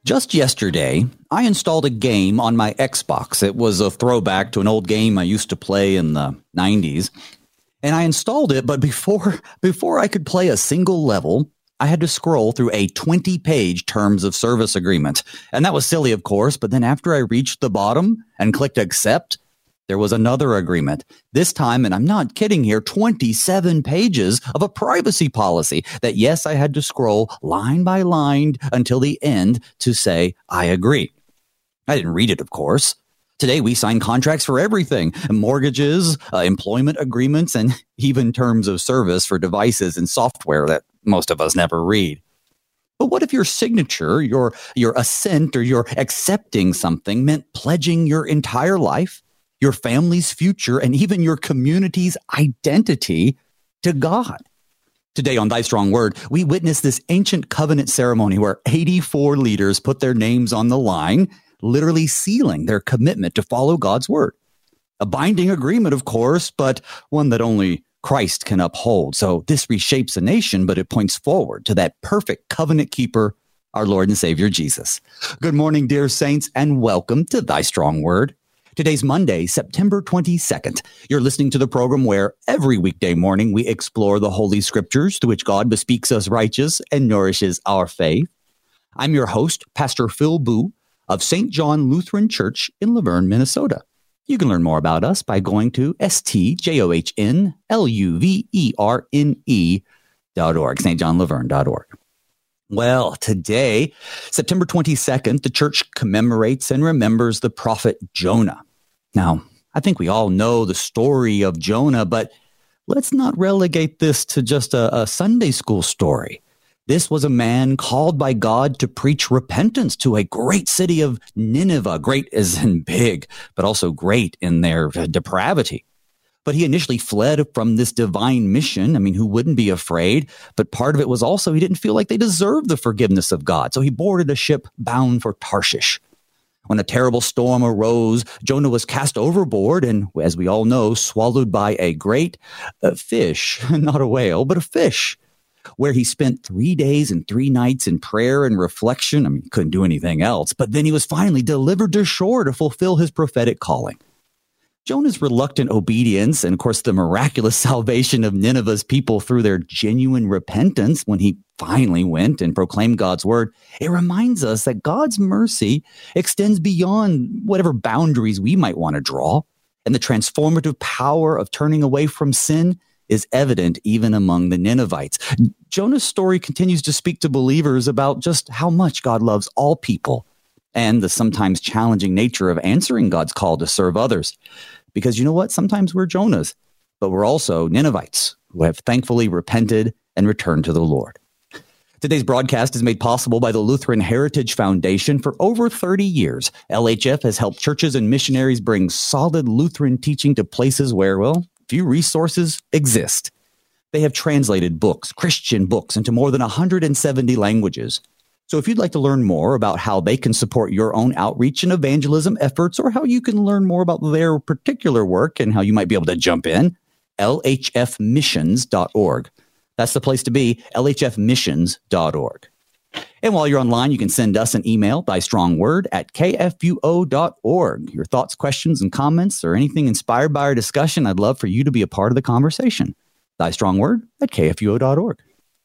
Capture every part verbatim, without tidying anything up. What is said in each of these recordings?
Just yesterday, I installed a game on my Xbox. It was a throwback to an old game I used to play in the nineties. And I installed it, but before before I could play a single level, I had to scroll through a twenty-page terms of service agreement. And that was silly, of course, but then after I reached the bottom and clicked accept, there was another agreement. This time, and I'm not kidding here, twenty-seven pages of a privacy policy that, yes, I had to scroll line by line until the end to say, I agree. I didn't read it, of course. Today, we sign contracts for everything, mortgages, uh, employment agreements, and even terms of service for devices and software that most of us never read. But what if your signature, your, your assent, or your accepting something meant pledging your entire life, your family's future, and even your community's identity to God? Today on Thy Strong Word, we witness this ancient covenant ceremony where eighty-four leaders put their names on the line, literally sealing their commitment to follow God's word. A binding agreement, of course, but one that only Christ can uphold. So this reshapes a nation, but it points forward to that perfect covenant keeper, our Lord and Savior, Jesus. Good morning, dear saints, and welcome to Thy Strong Word. Today's Monday, September twenty-second. You're listening to the program where every weekday morning we explore the Holy Scriptures, to which God bespeaks us righteous and nourishes our faith. I'm your host, Pastor Phil Boo of Saint John Lutheran Church in Luverne, Minnesota. You can learn more about us by going to S T J O H N L U V E R N E dot org, S T John Luverne dot org. Well, today, September twenty-second, the church commemorates and remembers the prophet Jonah. Now, I think we all know the story of Jonah, but let's not relegate this to just a, a Sunday school story. This was a man called by God to preach repentance to a great city of Nineveh, great as in big, but also great in their depravity. But he initially fled from this divine mission. I mean, who wouldn't be afraid? But part of it was also he didn't feel like they deserved the forgiveness of God. So he boarded a ship bound for Tarshish. When a terrible storm arose, Jonah was cast overboard and, as we all know, swallowed by a great uh, fish, not a whale, but a fish, where he spent three days and three nights in prayer and reflection. I mean, he couldn't do anything else. But then he was finally delivered to shore to fulfill his prophetic calling. Jonah's reluctant obedience and, of course, the miraculous salvation of Nineveh's people through their genuine repentance when he finally went and proclaimed God's word, it reminds us that God's mercy extends beyond whatever boundaries we might want to draw, and the transformative power of turning away from sin is evident even among the Ninevites. Jonah's story continues to speak to believers about just how much God loves all people and the sometimes challenging nature of answering God's call to serve others. Because you know what? Sometimes we're Jonahs, but we're also Ninevites who have thankfully repented and returned to the Lord. Today's broadcast is made possible by the Lutheran Heritage Foundation. For over thirty years, L H F has helped churches and missionaries bring solid Lutheran teaching to places where, well, few resources exist. They have translated books, Christian books, into more than one hundred seventy languages. So if you'd like to learn more about how they can support your own outreach and evangelism efforts, or how you can learn more about their particular work and how you might be able to jump in, L H F missions dot org. That's the place to be, L H F missions dot org. And while you're online, you can send us an email, thystrongword at K F U O dot org. Your thoughts, questions, and comments, or anything inspired by our discussion, I'd love for you to be a part of the conversation. Thystrongword at K F U O dot org.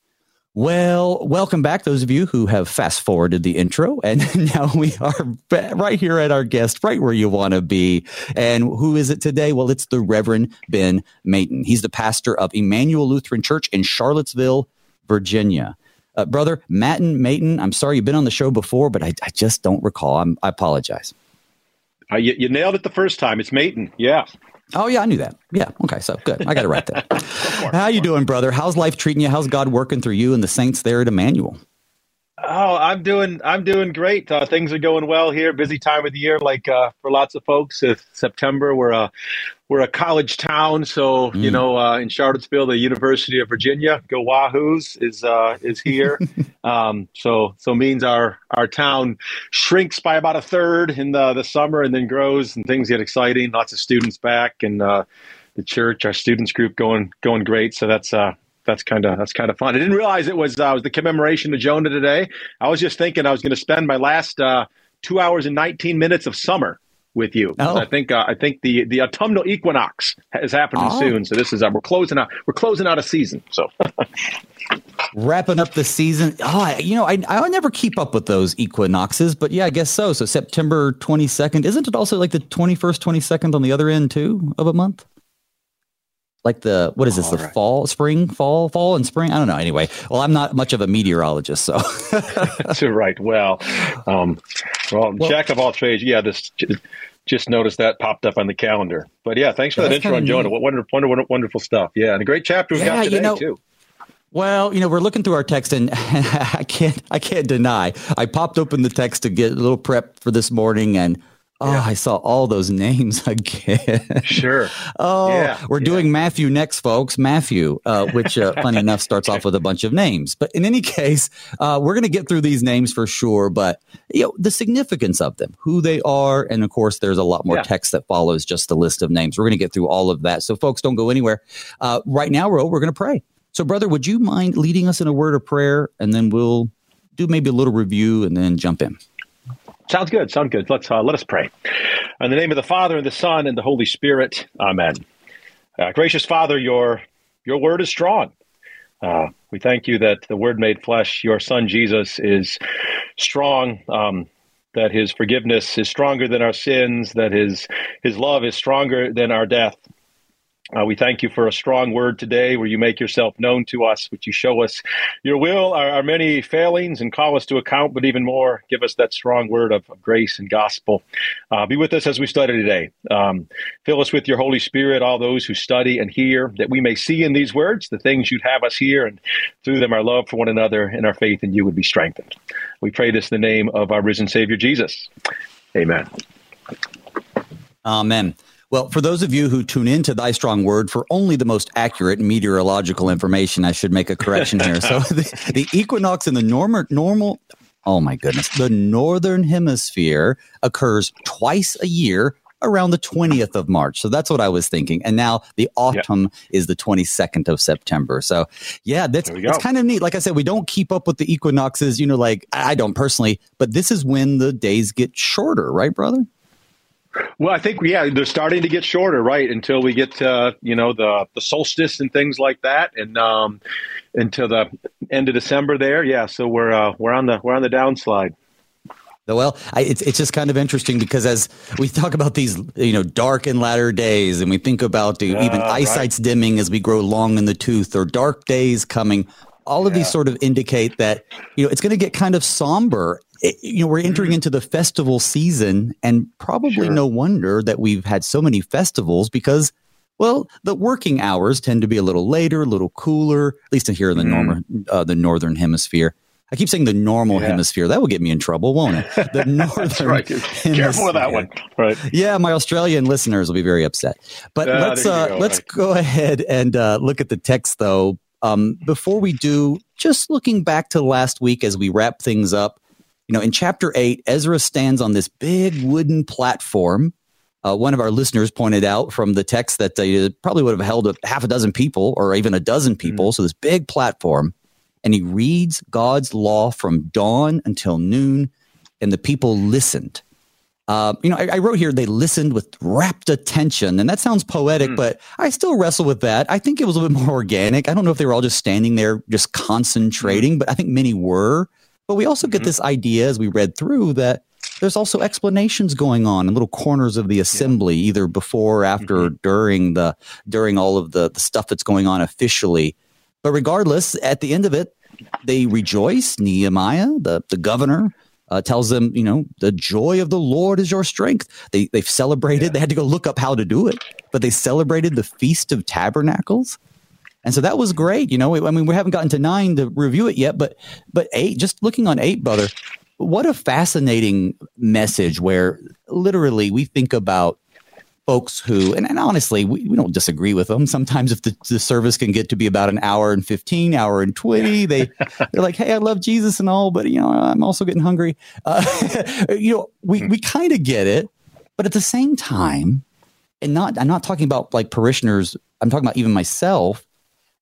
Well, welcome back, those of you who have fast-forwarded the intro, and now we are right here at our guest, right where you want to be. And who is it today? Well, it's the Reverend Ben Mayton. He's the pastor of Emmanuel Lutheran Church in Charlottesville, Virginia. Uh, Brother Matten Mayton, I'm sorry you've been on the show before, but I, I just don't recall. I'm, I apologize. Uh, you, you nailed it the first time. It's Mayton. Yeah. Oh, yeah, I knew that. Yeah. Okay. So good. I got it right there. How you doing, brother? How's life treating you? How's God working through you and the saints there at Emmanuel? Oh, I'm doing I'm doing great. Uh, things are going well here. Busy time of the year, like uh, for lots of folks. It's September, we're a we're a college town, so mm. you know, uh, in Charlottesville, the University of Virginia, go Wahoos, is uh, is here. um, so so means our our town shrinks by about a third in the the summer, and then grows, and things get exciting. Lots of students back, and uh, the church, our students group, going going great. So that's uh, that's kind of that's kind of fun. I didn't realize it was uh, was the commemoration of Jonah today. I was just thinking I was going to spend my last uh, two hours and nineteen minutes of summer with you. Oh. I think uh, I think the the autumnal equinox is happening oh. soon. So this is uh, we're closing out we're closing out a season. So wrapping up the season. Oh, I, you know, I I never keep up with those equinoxes, but yeah, I guess so. So September twenty-second, isn't it also like the twenty-first, twenty-second on the other end too of a month? Like the, what is this, All the right. fall, spring, fall, fall and spring? I don't know. Anyway, well, I'm not much of a meteorologist, so. That's right. Well, um, well, well, jack of all trades. Yeah, this just noticed that popped up on the calendar. But yeah, thanks for that intro on Jonah. What wonderful, wonderful, wonderful stuff. Yeah, and a great chapter we yeah, got today, you know, too. Well, you know, we're looking through our text, and I can't, I can't deny, I popped open the text to get a little prep for this morning, and oh, yeah. I saw all those names again. Sure. oh, yeah. we're yeah. doing Matthew next, folks. Matthew, uh, which, uh, funny enough, starts off with a bunch of names. But in any case, uh, we're going to get through these names for sure. But you know, the significance of them, who they are, and of course, there's a lot more yeah. text that follows just the list of names. We're going to get through all of that. So, folks, don't go anywhere. Uh, right now, we're we're going to pray. So, brother, would you mind leading us in a word of prayer, and then we'll do maybe a little review and then jump in. Sounds good. Sounds good. Let's uh, let us pray. In the name of the Father and the Son and the Holy Spirit. Amen. Uh, gracious Father, your your word is strong. Uh, we thank you that the Word made flesh, your Son Jesus, is strong. Um, that his forgiveness is stronger than our sins. That his his love is stronger than our death. Uh, we thank you for a strong word today where you make yourself known to us, which you show us your will, our, our many failings, and call us to account, but even more, give us that strong word of, of grace and gospel. Uh, be with us as we study today. Um, fill us with your Holy Spirit, all those who study and hear, that we may see in these words the things you'd have us hear, and through them our love for one another and our faith in you would be strengthened. We pray this in the name of our risen Savior, Jesus. Amen. Amen. Well, for those of you who tune into Thy Strong Word for only the most accurate meteorological information, I should make a correction here. So the, the equinox in the normal, normal, oh my goodness, the northern hemisphere occurs twice a year around the twentieth of March. So that's what I was thinking. And now the autumn yep. is the twenty-second of September. So yeah, that's it's kind of neat. Like I said, we don't keep up with the equinoxes, you know, like I don't personally, but this is when the days get shorter, right, brother? Well, I think, yeah, they're starting to get shorter, right, until we get to, you know, the, the solstice and things like that, and um, until the end of December there. Yeah, so we're uh, we're on the we're on the downslide. Well, I, it's it's just kind of interesting because as we talk about these, you know, dark and latter days, and we think about the, uh, even eyesight's right. dimming as we grow long in the tooth, or dark days coming, all of yeah. these sort of indicate that, you know, it's going to get kind of somber. It, you know, we're entering into the festival season, and probably sure. no wonder that we've had so many festivals because, well, the working hours tend to be a little later, a little cooler, at least here in the, mm. normal, uh, the northern hemisphere. I keep saying the normal yeah. hemisphere. That will get me in trouble, won't it? The northern That's right. hemisphere. Careful with that one. Right. Yeah, my Australian listeners will be very upset. But uh, let's uh, go. let's right. go ahead and uh, look at the text, though. Um, before we do, just looking back to last week as we wrap things up, you know, in chapter eight, Ezra stands on this big wooden platform. Uh, one of our listeners pointed out from the text that uh, probably would have held a half a dozen people or even a dozen people. Mm. So this big platform, and he reads God's law from dawn until noon, and the people listened. Uh, you know, I, I wrote here, they listened with rapt attention, and that sounds poetic, mm. but I still wrestle with that. I think it was a little bit more organic. I don't know if they were all just standing there, just concentrating, mm. but I think many were. But we also mm-hmm. get this idea as we read through that there's also explanations going on in little corners of the assembly, yeah. either before, after, mm-hmm. during the during all of the, the stuff that's going on officially. But regardless, at the end of it, they rejoice. Nehemiah, the, the governor, uh, tells them, you know, the joy of the Lord is your strength. They, they've celebrated. Yeah. They had to go look up how to do it, but they celebrated the Feast of Tabernacles. And so that was great. You know, I mean, we haven't gotten to nine to review it yet, but but eight, just looking on eight, brother, what a fascinating message where literally we think about folks who, and, and honestly, we, we don't disagree with them. Sometimes if the, the service can get to be about an hour and fifteen, hour and twenty, they, they're like, hey, I love Jesus and all, but, you know, I'm also getting hungry. Uh, you know, we, we kind of get it, but at the same time, and not, I'm not talking about like parishioners, I'm talking about even myself.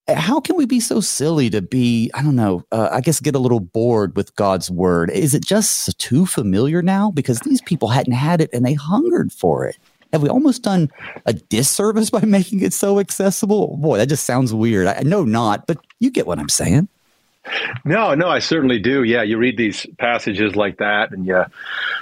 How can we be so silly to be, I don't know, uh, I guess get a little bored with God's word? Is it just too familiar now? Because these people hadn't had it and they hungered for it. Have we almost done a disservice by making it so accessible? Boy, that just sounds weird. I know not, but you get what I'm saying. No, no, I certainly do. Yeah, you read these passages like that and you,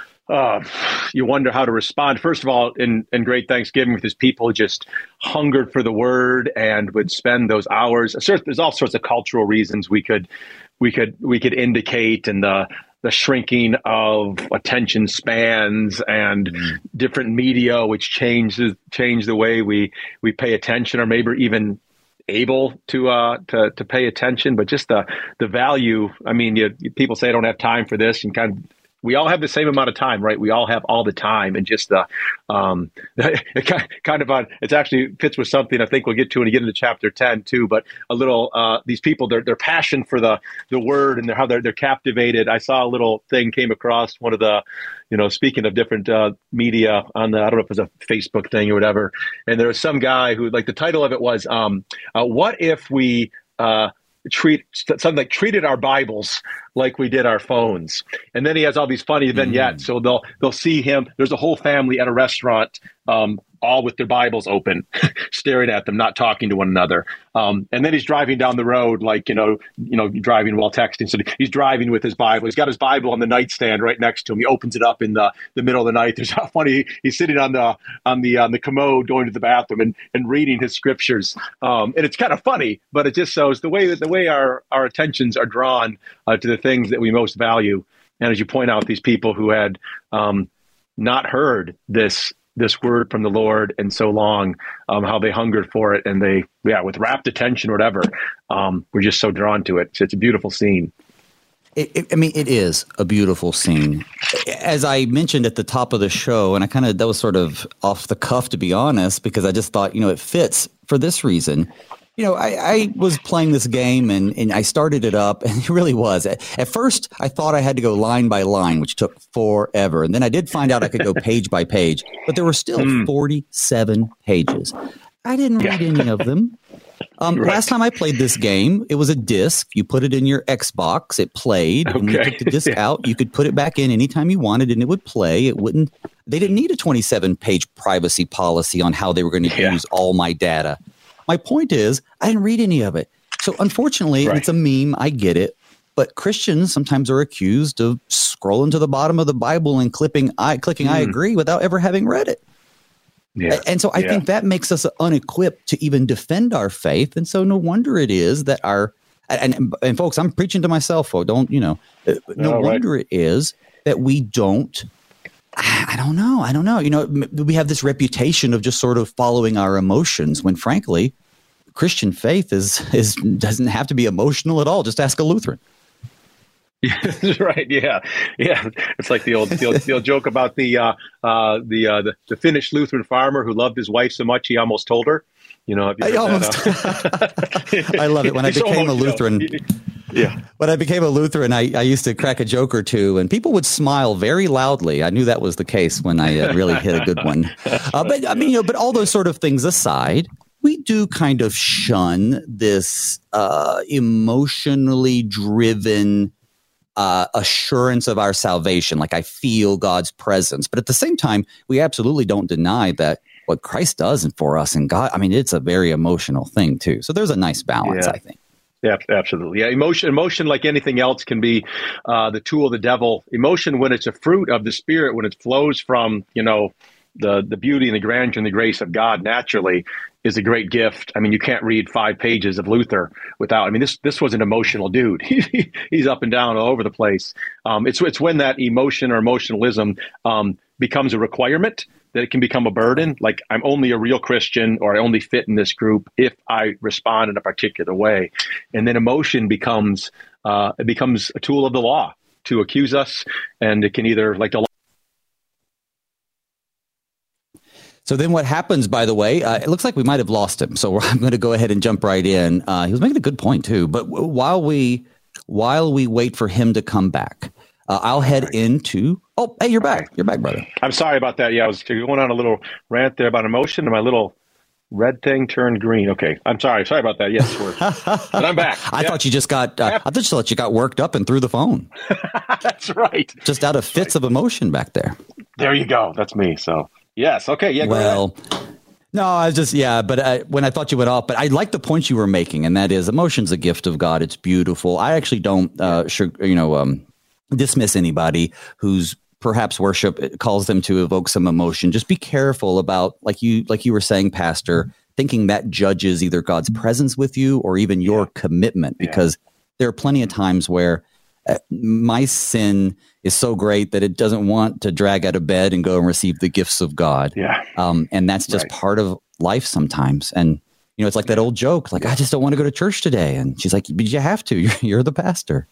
uh, you wonder how to respond. First of all, in, in Great Thanksgiving, with his people just hungered for the word and would spend those hours. There's all sorts of cultural reasons we could we could we could indicate, and the the shrinking of attention spans and mm. different media, which changes change the way we we pay attention, or maybe even able to uh to to pay attention. But just the the value. I mean, you, people say I don't have time for this, and kind of. We all have the same amount of time, right? We all have all the time, and just the um, it kind of on. It actually fits with something I think we'll get to when we get into chapter ten too. But a little uh, these people, their their passion for the the word and their, how they're they're captivated. I saw a little thing came across one of the, you know, speaking of different uh, media on the, I don't know if it was a Facebook thing or whatever, and there was some guy who, like, the title of it was, um, uh, "What if we." Uh, treat something like treated our Bibles like we did our phones. And then he has all these funny vignettes. Mm. So they'll they'll see him. There's a whole family at a restaurant, um, all with their Bibles open, staring at them, not talking to one another. Um, and then he's driving down the road, like, you know, you know, driving while texting. So he's driving with his Bible. He's got his Bible on the nightstand right next to him. He opens it up in the, the middle of the night. There's how funny. He's sitting on the on the on the commode, going to the bathroom and, and reading his scriptures. Um, and it's kind of funny, but it just shows the way that the way our our attentions are drawn uh, to the things that we most value. And as you point out, these people who had um, not heard this. this word from the Lord in so long, um, how they hungered for it, and they, yeah, with rapt attention or whatever, um, we're just so drawn to it. So it's a beautiful scene. It, it, I mean, it is a beautiful scene. As I mentioned at the top of the show, and I kind of, that was sort of off the cuff, to be honest, because I just thought, you know, it fits for this reason. You know, I, I was playing this game and, and I started it up, and it really was. At, at first, I thought I had to go line by line, which took forever. And then I did find out I could go page by page, but there were still mm. forty-seven pages. I didn't read yeah. any of them. Um, right. Last time I played this game, it was a disc. You put it in your Xbox, it played. Okay. When you took the disc yeah. out, you could put it back in anytime you wanted, and it would play. It wouldn't. They didn't need a twenty-seven page privacy policy on how they were going to yeah. use all my data. My point is, I didn't read any of it. So unfortunately, right. it's a meme. I get it. But Christians sometimes are accused of scrolling to the bottom of the Bible and clipping, I, clicking mm. I agree without ever having read it. Yeah. And so I yeah. think that makes us unequipped to even defend our faith. And so no wonder it is that our, and, and folks, I'm preaching to myself, folks, don't, you know, no oh, wonder right. it is that we don't, I don't know. I don't know. You know, we have this reputation of just sort of following our emotions when, frankly, Christian faith is is doesn't have to be emotional at all. Just ask a Lutheran. Right. Yeah. Yeah. It's like the old the old, the old joke about the uh, uh, the, uh, the the Finnish Lutheran farmer who loved his wife so much he almost told her. You know, have you heard I almost. That, uh? I love it. When I became a Lutheran. Yeah. When I became a Lutheran, I, I used to crack a joke or two, and people would smile very loudly. I knew that was the case when I uh, really hit a good one. Uh, but I mean, you know, but all those sort of things aside, we do kind of shun this uh, emotionally driven uh, assurance of our salvation. Like, I feel God's presence, but at the same time, we absolutely don't deny that what Christ does for us and God. I mean, it's a very emotional thing too. So there's a nice balance, yeah. I think. Yeah, absolutely. Yeah, emotion, emotion, like anything else, can be uh, the tool of the devil. Emotion, when it's a fruit of the Spirit, when it flows from, you know, the the beauty and the grandeur and the grace of God, naturally, is a great gift. I mean, you can't read five pages of Luther without. I mean, this this was an emotional dude. He's up and down all over the place. Um, it's it's when that emotion or emotionalism um, becomes a requirement that it can become a burden. Like, I'm only a real Christian, or I only fit in this group if I respond in a particular way. And then emotion becomes uh, it becomes a tool of the law to accuse us, and it can either, like the law. So then what happens, by the way, uh, it looks like we might have lost him. So I'm going to go ahead and jump right in. Uh, he was making a good point too. But while we while we wait for him to come back, uh, I'll head into. Oh, hey, you're back. You're back, brother. I'm sorry about that. Yeah, I was going on a little rant there about emotion, and my little red thing turned green. Okay, I'm sorry. Sorry about that. Yes, we're, but I'm back. I yep. thought you just got. Uh, I just thought you got worked up and threw the phone. That's right. Just out of That's fits right. of emotion back there. There you go. That's me. So yes. Okay. Yeah. Go well. ahead. No, I was just, yeah, but I, when I thought you went off, but I like the point you were making, and that is emotion's a gift of God. It's beautiful. I actually don't, uh, sure, you know, um, dismiss anybody whose perhaps worship calls them to evoke some emotion. Just be careful about, like you, like you were saying, Pastor, thinking that judges either God's presence with you or even your yeah. commitment, because yeah. there are plenty of times where uh, my sin is so great that it doesn't want to drag out of bed and go and receive the gifts of God. Yeah. Um, and that's just right. part of life sometimes. And, you know, it's like that old joke, like, I just don't want to go to church today. And she's like, but you have to, you're, you're the pastor.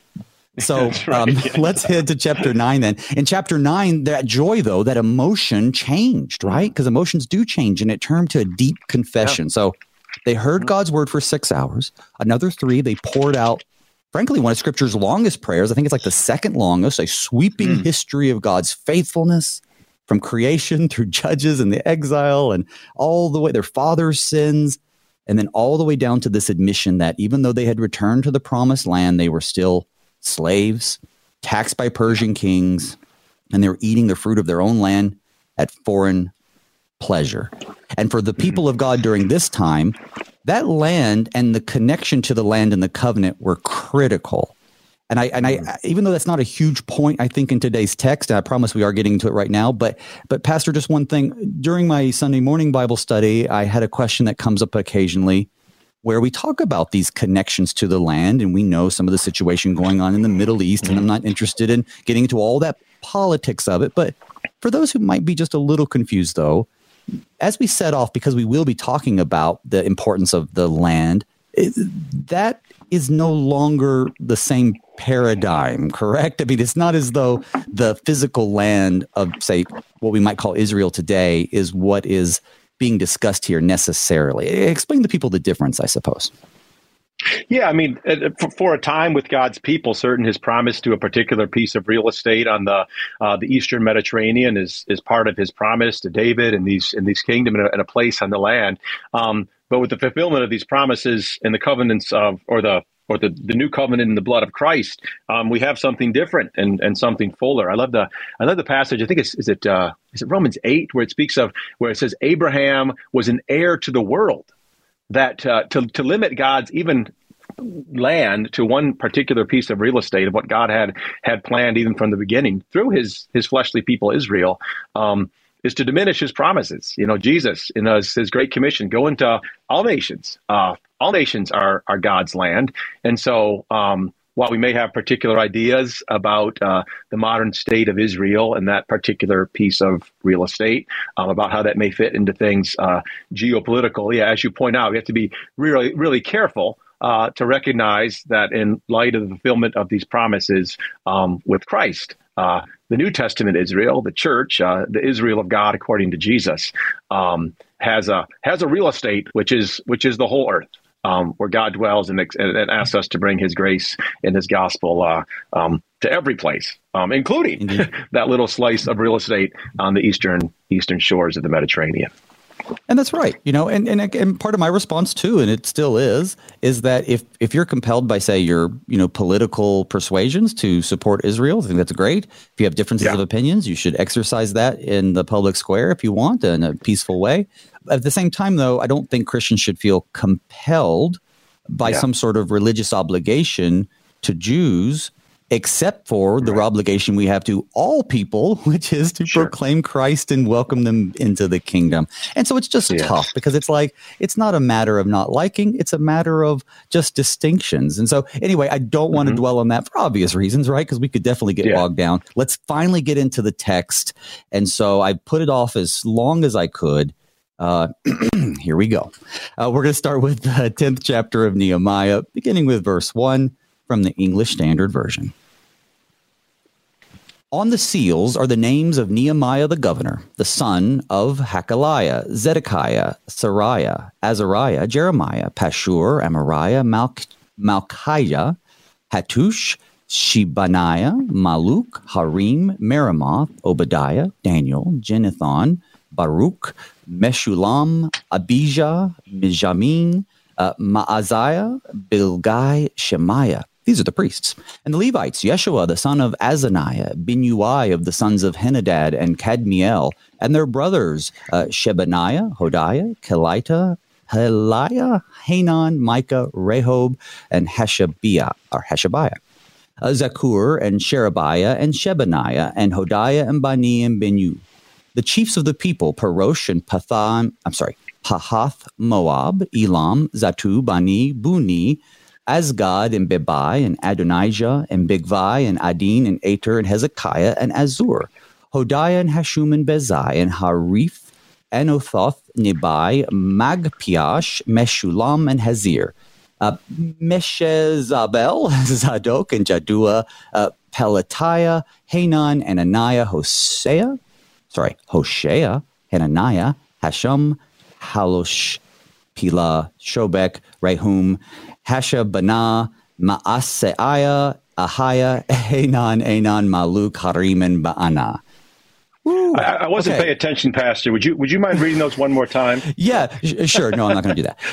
So right. um, yeah. let's head to chapter nine then. In chapter nine, that joy, though, that emotion changed, right? Because emotions do change, and it turned to a deep confession. Yeah. So they heard God's word for six hours. Another three, they poured out, frankly, one of Scripture's longest prayers. I think it's like the second longest, a sweeping mm. history of God's faithfulness from creation through Judges and the exile and all the way their father's sins, and then all the way down to this admission that even though they had returned to the promised land, they were still slaves, taxed by Persian kings, and they were eating the fruit of their own land at foreign pleasure. And for the people of God during this time, that land and the connection to the land and the covenant were critical. And I, and I, even though that's not a huge point, I think in today's text, and I promise we are getting to it right now, but, but Pastor, just one thing, during my Sunday morning Bible study, I had a question that comes up occasionally where we talk about these connections to the land, and we know some of the situation going on in the Middle East, and I'm not interested in getting into all that politics of it. But for those who might be just a little confused, though, as we set off, because we will be talking about the importance of the land, it, that is no longer the same paradigm, correct? I mean, it's not as though the physical land of, say, what we might call Israel today is what is being discussed here necessarily. Explain to people the difference, I suppose. Yeah, I mean, for, for a time with God's people, certain his promise to a particular piece of real estate on the uh, the Eastern Mediterranean is is part of his promise to David and these in these kingdom and a, and a place on the land. Um, but with the fulfillment of these promises and the covenants of, or the or the, the new covenant in the blood of Christ, um, we have something different and, and something fuller. I love the I love the passage. I think it's is it uh, is it Romans eight where it speaks of where it says Abraham was an heir to the world. That uh, to to limit God's even land to one particular piece of real estate of what God had had planned even from the beginning through his his fleshly people Israel um, is to diminish his promises. You know, Jesus in his, his great commission, go into all nations. Uh, all nations are are God's land, and so um, while we may have particular ideas about uh, the modern state of Israel and that particular piece of real estate, um, about how that may fit into things uh, geopolitical, yeah, as you point out, we have to be really, really careful uh, to recognize that in light of the fulfillment of these promises um, with Christ, uh, the New Testament Israel, the church, uh, the Israel of God according to Jesus, um, has a has a real estate which is which is the whole earth. Um, where God dwells and, and asks us to bring his grace and his gospel uh, um, to every place, um, including that little slice of real estate on the eastern eastern shores of the Mediterranean. And that's right. You know, and, and and part of my response too, and it still is, is that if if you're compelled by, say, your, you know, political persuasions to support Israel, I think that's great. If you have differences yeah. of opinions, you should exercise that in the public square if you want, in a peaceful way. At the same time, though, I don't think Christians should feel compelled by yeah. some sort of religious obligation to Jews, except for the right. obligation we have to all people, which is to sure. proclaim Christ and welcome them into the kingdom. And so it's just yes. tough because it's like, it's not a matter of not liking, it's a matter of just distinctions. And so anyway, I don't want mm-hmm. to dwell on that for obvious reasons, right? Because we could definitely get yeah. bogged down. Let's finally get into the text. And so I put it off as long as I could. Uh, here we go. Uh, we're going to start with the tenth chapter of Nehemiah, beginning with verse one from the English Standard Version. On the seals are the names of Nehemiah the governor, the son of Hakaliah, Zedekiah, Sariah, Azariah, Jeremiah, Pashur, Amariah, Malch- Malchiah, Hattush, Shebaniah, Maluk, Harim, Meremoth, Obadiah, Daniel, Jenethon, Baruch, Meshulam, Abijah, Mijamin, uh, Maaziah, Bilgai, Shemaiah. These are the priests. And the Levites, Yeshua, the son of Azaniah, Binuai of the sons of Henadad and Kadmiel, and their brothers, uh, Shebaniah, Hodiah, Kelita, Heliah, Hanan, Micah, Rehob, and Hashabiah, or Hashabiah. Uh, Zakur and Sherebiah and Shebaniah and Hodiah and Bani and Benu. The chiefs of the people, Parosh and Pathan, I'm sorry, Pahath, Moab, Elam, Zatu, Bani, Buni, Asgad and Bebai and Adonijah and Bigvai and Adin and Ater and Hezekiah and Azur, Hodiah and Hashum and Bezai and Harif, Anothoth, Nebai, Magpiash, Meshulam and Hazir, uh, Meshezabel, Zadok and Jadua, uh, Pelatiah, Hanan, Ananiah, Hosea, sorry, Hoshea, Hananiah, Hashem, Halosh, Pila, Shobek, Rehum, Hashabana, Maaseiah, Ahiah, Hanan, Anan, Maluk, Harim, and Baana. Ooh, I, I wasn't okay. paying attention, Pastor. Would you Would you mind reading those one more time? Yeah, sh- sure. No, I'm not going to do that.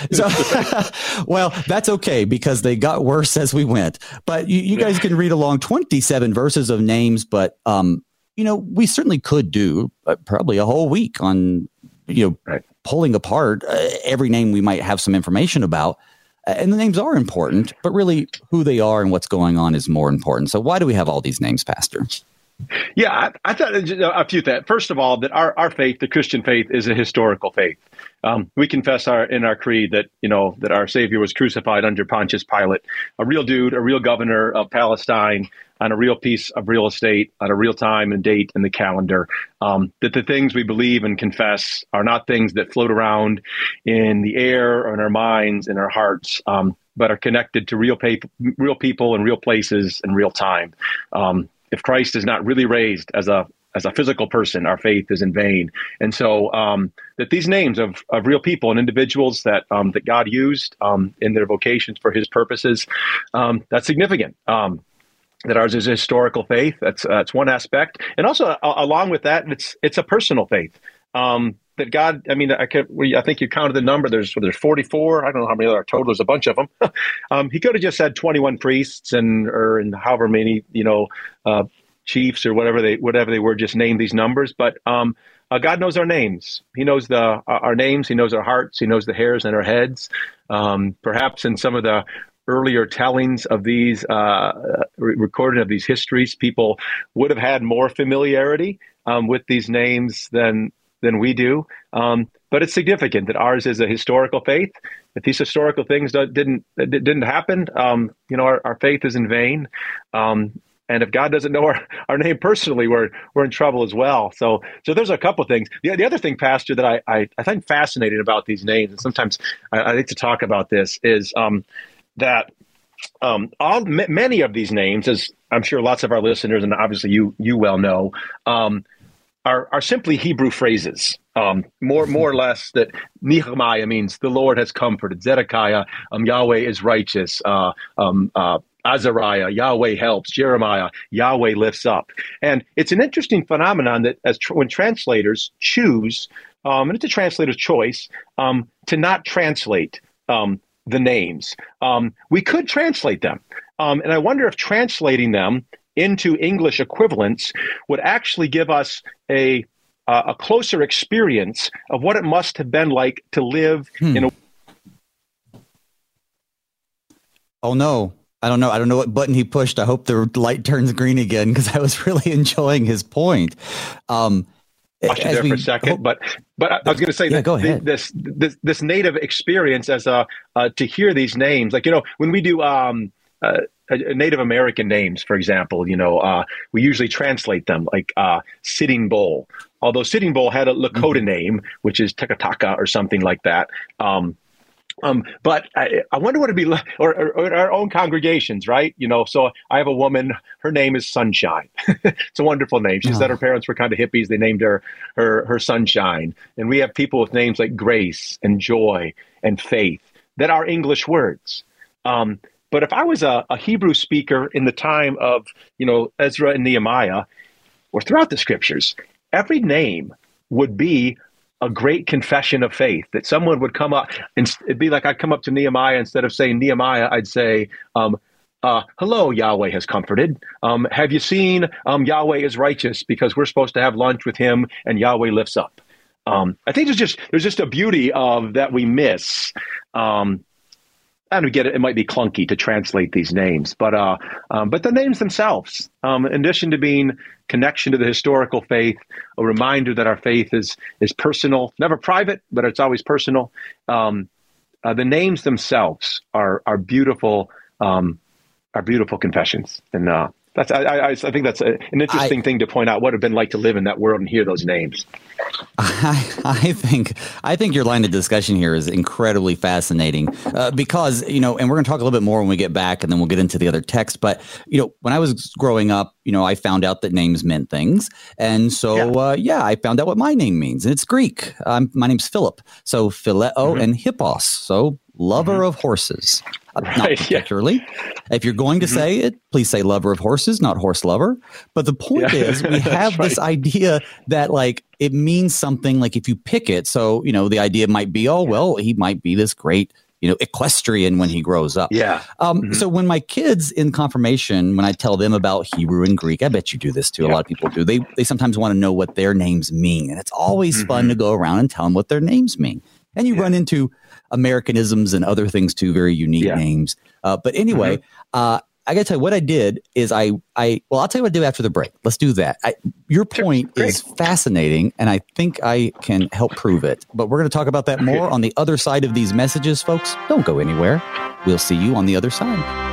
So, well, that's okay because they got worse as we went. But you, you guys can read along twenty-seven verses of names. But um, you know, we certainly could do uh, probably a whole week on you know right. pulling apart uh, every name we might have some information about. Uh, and the names are important, but really who they are and what's going on is more important. So why do we have all these names, Pastor? Yeah, I, I thought a few things. First of all, that our, our faith, the Christian faith, is a historical faith. Um, we confess our in our creed that you know that our Savior was crucified under Pontius Pilate, a real dude, a real governor of Palestine, on a real piece of real estate, on a real time and date in the calendar. Um, that the things we believe and confess are not things that float around in the air or in our minds, in our hearts, um, but are connected to real, pa- real people and real places and real time. Um, If Christ is not really raised as a as a physical person, our faith is in vain. And so um, that these names of, of real people and individuals that um, that God used um, in their vocations for his purposes, um, that's significant. Um, that ours is a historical faith. That's that's one aspect. And also uh, along with that, it's it's a personal faith. Um, that God, I mean, I, could, I think you counted the number. There's there's forty-four. I don't know how many there are total. There's a bunch of them. um, he could have just said twenty-one priests and or and however many, you know, uh, chiefs or whatever they whatever they were. Just name these numbers. But um, uh, God knows our names. He knows the uh, our names. He knows our hearts. He knows the hairs in our heads. Um, perhaps in some of the earlier tellings of these uh, re- recording of these histories, people would have had more familiarity um, with these names than. than we do. Um, but it's significant that ours is a historical faith. If these historical things don't, didn't didn't happen, um, you know, our, our faith is in vain. Um, and if God doesn't know our, our name personally, we're we're in trouble as well. So so there's a couple of things. The, the other thing, Pastor, that I, I, I find fascinating about these names, and sometimes I, I like to talk about this, is um, that um, all m- many of these names, as I'm sure lots of our listeners, and obviously you you well know, um, Are, are simply Hebrew phrases, um, more more or less that Nehemiah means the Lord has comforted. Zedekiah, um, Yahweh is righteous. Uh, um, uh, Azariah, Yahweh helps. Jeremiah, Yahweh lifts up. And it's an interesting phenomenon that as tr- when translators choose, um, and it's a translator's choice, um, to not translate um, the names. Um, we could translate them. Um, and I wonder if translating them into English equivalents would actually give us a uh, a closer experience of what it must have been like to live hmm. in a. Oh no! I don't know. I don't know what button he pushed. I hope the light turns green again because I was really enjoying his point. Um, Watch you there we, for a second, oh, but but I was going to say yeah, that go ahead. this this this native experience as a uh, to hear these names, like you know when we do. Um, Uh, Native American names, for example, you know, uh, we usually translate them like uh, Sitting Bull. Although Sitting Bull had a Lakota mm-hmm. name, which is Tekataka or something like that. Um, um, but I, I wonder what it'd be like, or, or, or our own congregations, right? You know, so I have a woman, her name is Sunshine. It's a wonderful name. She oh. said her parents were kind of hippies. They named her, her, her Sunshine. And we have people with names like Grace and Joy and Faith that are English words. Um, But if I was a, a Hebrew speaker in the time of, you know, Ezra and Nehemiah, or throughout the scriptures, every name would be a great confession of faith, that someone would come up and it'd be like I'd come up to Nehemiah, instead of saying Nehemiah, I'd say, um, uh, hello, Yahweh has comforted. Um, have you seen um, Yahweh is righteous, because we're supposed to have lunch with him and Yahweh lifts up. Um, I think there's just there's just a beauty of that we miss. Um, and we get it. It might be clunky to translate these names, but uh, um, but the names themselves, um, in addition to being connection to the historical faith, a reminder that our faith is is personal, never private, but it's always personal. Um, uh, the names themselves are are beautiful, um, are beautiful confessions, and uh, that's I, I I think that's a, an interesting I, thing to point out. What it would have been like to live in that world and hear those names. I, I think I think your line of discussion here is incredibly fascinating uh, because, you know, and we're going to talk a little bit more when we get back, and then we'll get into the other text. But, you know, when I was growing up, you know, I found out that names meant things. And so, yeah, uh, yeah I found out what my name means. And it's Greek. Um, my name's Philip. So phileo mm-hmm. and hippos. So lover mm-hmm. of horses. Uh, right, not particularly. Yeah. If you're going to mm-hmm. say it, please say lover of horses, not horse lover. But the point yeah. is, we have this right. idea that, like, it means something, like if you pick it. So, you know, the idea might be, oh, well, he might be this great, you know, equestrian when he grows up. Yeah. Um, mm-hmm. So when my kids in confirmation, when I tell them about Hebrew and Greek, I bet you do this too. Yeah. A lot of people do. They they sometimes want to know what their names mean. And it's always mm-hmm. fun to go around and tell them what their names mean. And you yeah. run into Americanisms and other things too, very unique yeah. names. Uh, but anyway, mm-hmm. uh, I got to tell you what I did is I, I, well, I'll tell you what I did after the break. Let's do that. I, your point sure. is fascinating, and I think I can help prove it. But we're going to talk about that more on the other side of these messages, folks. Don't go anywhere. We'll see you on the other side.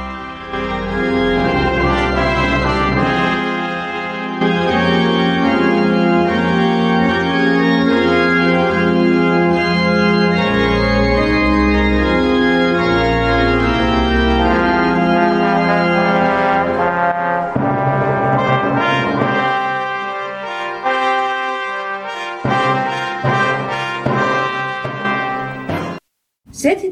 This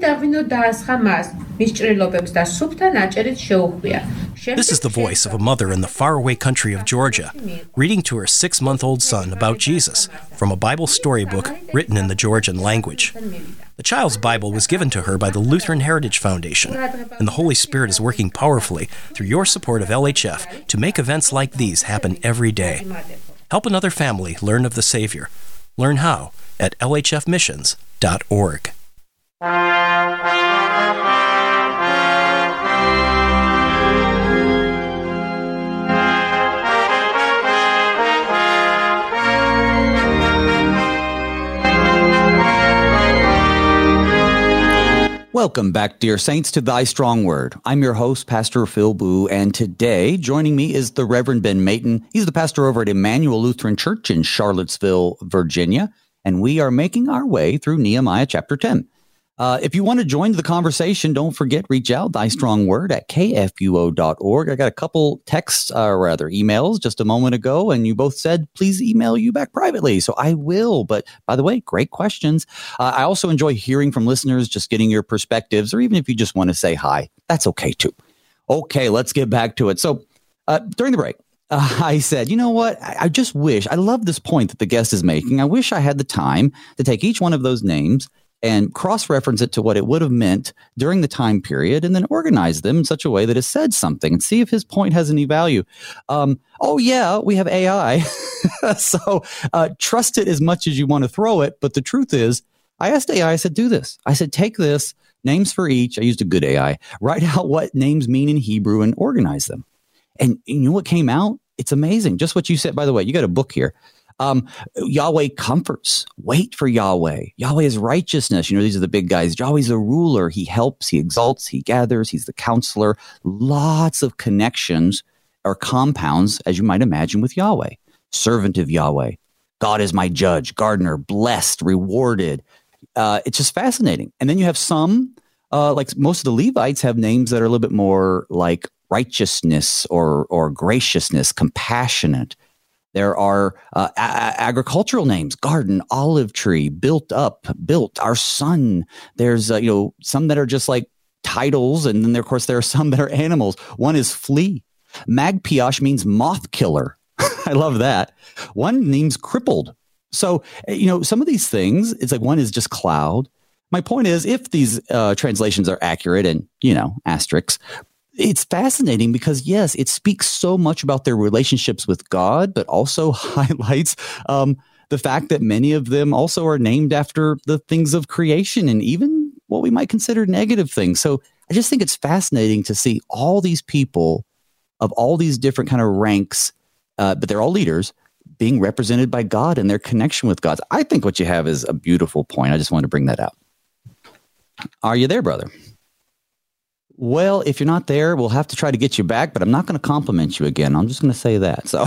is the voice of a mother in the faraway country of Georgia, reading to her six-month-old son about Jesus from a Bible storybook written in the Georgian language. The child's Bible was given to her by the Lutheran Heritage Foundation, and the Holy Spirit is working powerfully through your support of L H F to make events like these happen every day. Help another family learn of the Savior. Learn how at L H F missions dot org. Welcome back, dear saints, to Thy Strong Word. I'm your host, Pastor Phil Boo, and today joining me is the Reverend Ben Mayton. He's the pastor over at Emmanuel Lutheran Church in Charlottesville, Virginia, and we are making our way through Nehemiah chapter ten. Uh, if you want to join the conversation, don't forget, reach out, Thy Strong Word at K F U O dot org. I got a couple texts, or uh, rather emails just a moment ago, and you both said, please email you back privately. So I will. But by the way, great questions. Uh, I also enjoy hearing from listeners, just getting your perspectives, or even if you just want to say hi, that's okay too. Okay, let's get back to it. So uh, during the break, Uh, I said, you know what? I, I just wish, I love this point that the guest is making. I wish I had the time to take each one of those names and cross-reference it to what it would have meant during the time period, and then organize them in such a way that it said something, and see if his point has any value. Um, oh, yeah, we have A I. so uh, trust it as much as you want to throw it. But the truth is, I asked A I, I said, do this. I said, take this, names for each. I used a good A I. Write out what names mean in Hebrew and organize them. And you know what came out? It's amazing. Just what you said. By the way, you got a book here. Um, Yahweh comforts. Wait for Yahweh. Yahweh is righteousness. You know, these are the big guys. Yahweh's a ruler. He helps, he exalts, he gathers. He's the counselor. Lots of connections or compounds, as you might imagine, with Yahweh. Servant of Yahweh. God is my judge, gardener, blessed, rewarded. Uh, it's just fascinating. And then you have some, uh, like most of the Levites have names that are a little bit more like righteousness or or graciousness, compassionate. There are uh, a- agricultural names: garden, olive tree, built up, built, our son. There's uh, you know some that are just like titles, and then there, of course there are some that are animals. One is flea. Magpiosh means moth killer. I love that. One name's crippled. So, you know, some of these things, it's like one is just cloud. My point is, if these uh, translations are accurate and, you know, asterisks, it's fascinating because, yes, it speaks so much about their relationships with God, but also highlights um, the fact that many of them also are named after the things of creation and even what we might consider negative things. So I just think it's fascinating to see all these people of all these different kind of ranks, uh, but they're all leaders, being represented by God and their connection with God. I think what you have is a beautiful point. I just wanted to bring that out. Are you there, brother? Well, if you're not there, we'll have to try to get you back, but I'm not going to compliment you again. I'm just going to say that. So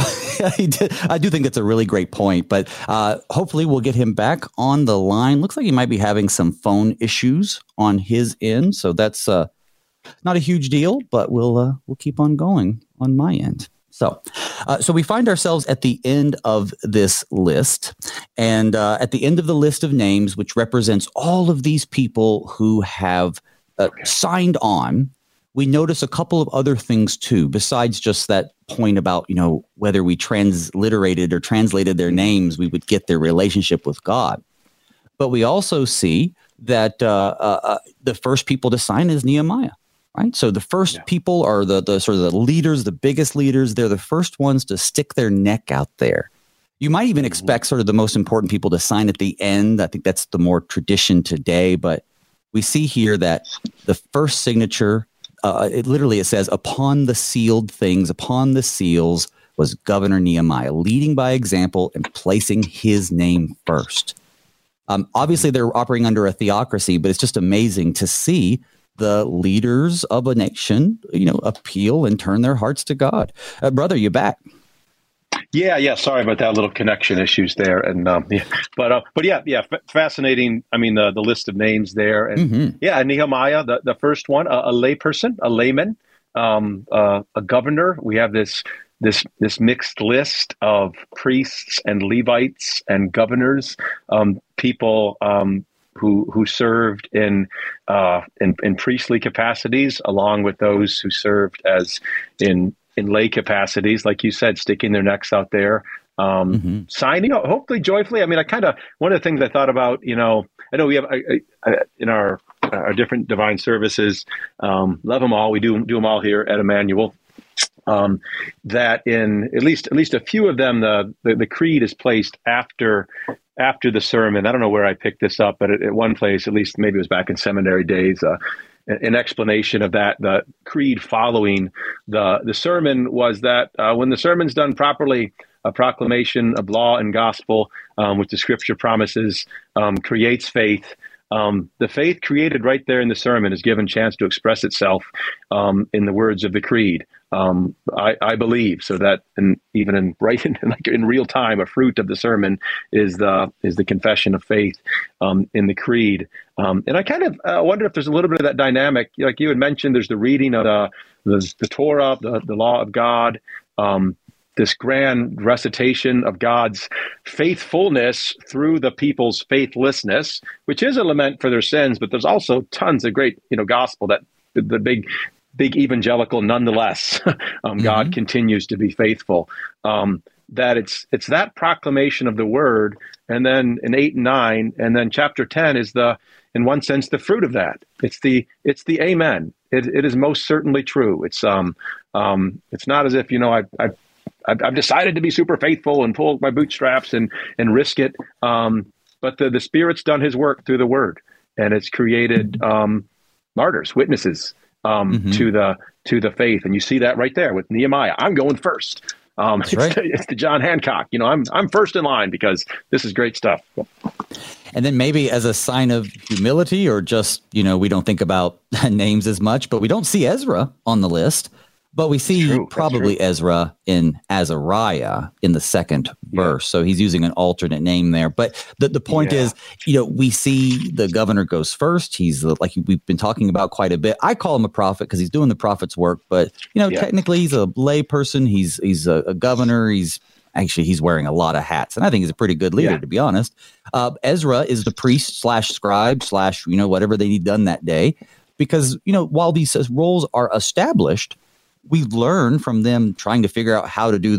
I do think that's a really great point, but uh, hopefully we'll get him back on the line. Looks like he might be having some phone issues on his end. So that's uh, not a huge deal, but we'll uh, we'll keep on going on my end. So, uh, so we find ourselves at the end of this list, and uh, at the end of the list of names, which represents all of these people who have uh, signed on, we notice a couple of other things too, besides just that point about, you know, whether we transliterated or translated their names, we would get their relationship with God. But we also see that uh, uh, the first people to sign is Nehemiah. Right. So the first yeah. people are the, the sort of the leaders, the biggest leaders. They're the first ones to stick their neck out there. You might even expect sort of the most important people to sign at the end. I think that's the more tradition today. But we see here that the first signature, uh, it literally it says, upon the sealed things, upon the seals was Governor Nehemiah, leading by example and placing his name first. Um, obviously, they're operating under a theocracy, but it's just amazing to see the leaders of a nation, you know, appeal and turn their hearts to God. Uh, brother, you back? Yeah, yeah. Sorry about that, little connection issues there, and um, yeah, but uh, but yeah, yeah. F- fascinating. I mean, the the list of names there, and mm-hmm. yeah, Nehemiah, the, the first one, a, a layperson, a layman, um, uh, a governor. We have this this this mixed list of priests and Levites and governors, um, people. Um, who who served in, uh, in in priestly capacities, along with those who served as in in lay capacities, like you said, sticking their necks out there, um, mm-hmm. signing, hopefully joyfully. I mean, I kind of, one of the things I thought about, you know, I know we have I, I, in our our different divine services, um, love them all. We do do them all here at Emmanuel. Um, that in at least at least a few of them, the the, the creed is placed after. After the sermon. I don't know where I picked this up, but at, at one place, at least maybe it was back in seminary days, uh, an explanation of that, the creed following the, the sermon was that uh, when the sermon's done properly, a proclamation of law and gospel, um, which the scripture promises, um, creates faith. Um, the faith created right there in the sermon is given chance to express itself um, in the words of the creed. Um, I, I believe so that, in, even in right in, like in real time, a fruit of the sermon is the is the confession of faith um, in the creed. Um, and I kind of uh, wonder if there's a little bit of that dynamic, like you had mentioned. There's the reading of the the, the Torah, the, the law of God. Um, this grand recitation of God's faithfulness through the people's faithlessness, which is a lament for their sins, but there's also tons of great, you know, gospel that the, the big, big evangelical, nonetheless, um, mm-hmm. God continues to be faithful. Um, that it's it's that proclamation of the word, and then in eight and nine, and then chapter ten is the, in one sense, the fruit of that. It's the it's the amen. It, it is most certainly true. It's um um it's not as if, you know, I I. I've decided to be super faithful and pull my bootstraps and, and risk it. Um, but the, the Spirit's done his work through the word, and it's created um, martyrs, witnesses um, mm-hmm. to the to the faith. And you see that right there with Nehemiah. I'm going first. Um, it's, right. the, it's the John Hancock. You know, I'm I'm first in line because this is great stuff. And then maybe as a sign of humility, or just, you know, we don't think about names as much, but we don't see Ezra on the list. But we see true, probably Ezra in Azariah in the second yeah. verse. So he's using an alternate name there. But the, the point yeah. is, you know, we see the governor goes first. He's the, like we've been talking about quite a bit. I call him a prophet because he's doing the prophet's work. But, you know, yeah. technically he's a lay person. He's he's a, a governor. He's actually he's wearing a lot of hats. And I think he's a pretty good leader, yeah. to be honest. Uh, Ezra is the priest slash scribe slash, you know, whatever they need done that day. Because, you know, while these roles are established, we learn from them trying to figure out how to do the